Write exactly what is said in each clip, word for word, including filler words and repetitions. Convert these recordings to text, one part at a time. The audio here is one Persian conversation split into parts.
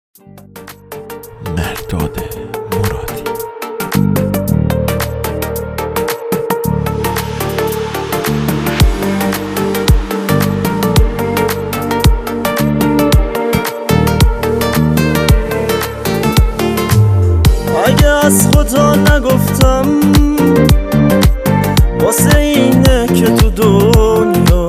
مرداد مرادی. اگه از خدا نگفتم واسه اینه که تو دنیا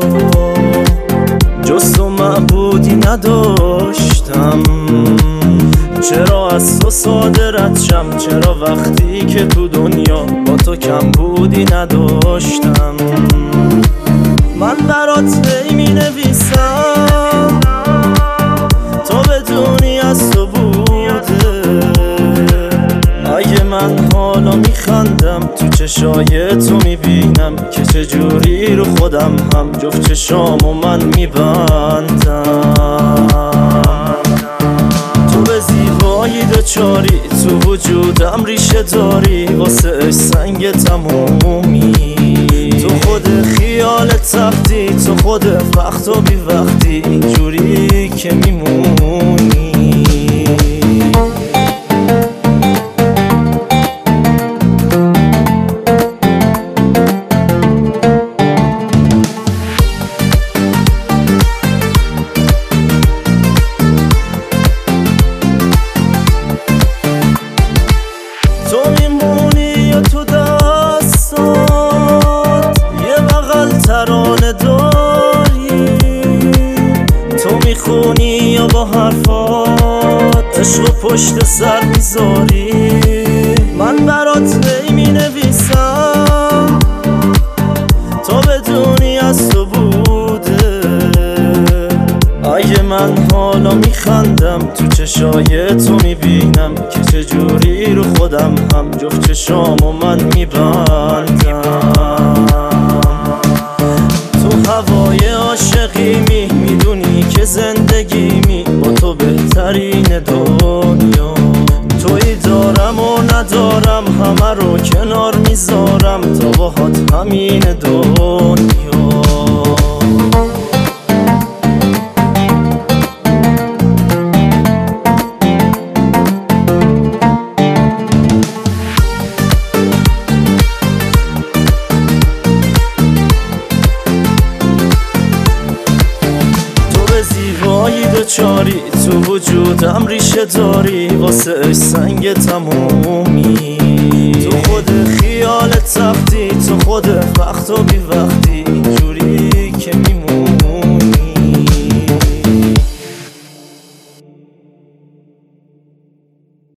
جز تو معبودی نداشتم. چرا از تو ساده رد شم؟ چرا وقتی که تو دنیا با تو کم بودی نداشتم؟ من برات هی می نویسم تو بدونی از تو بوده. اگه من حالا میخندم تو چشای تو میبینم که چجوری رو خودم هم جفت چشامو من میبندم. تو به زیبایی دچاری تو وجودم ریشه داری واسه اش سنگ تمومی. تو خود خیال تختی تو خود وقت و بی وقتی اینجوری که میمونی. تو میمونی یا تو دستات یه بغل ترانه داری. تو میخونی یا با حرفات عشق و پشت سر میذاری. من برات هی مینویسم تو بدونی از تو بوده. اگه من حالا میخندم تو چشای تو میبینم که چجوری رو خودم هم جفت چشامو من میبندم. تو هوای عاشقیمی میدونی که زندگیمی با تو بهترین دنیا. تویی دارم و ندارم همه رو کنار میذارم تا باهات همین دنیا. زیبایی دچاری تو وجودم ریشه داری واسه اش سنگ تمومی. تو خود خیال تختی تو خود وقت و بی وقتی اینجوری که میمونی.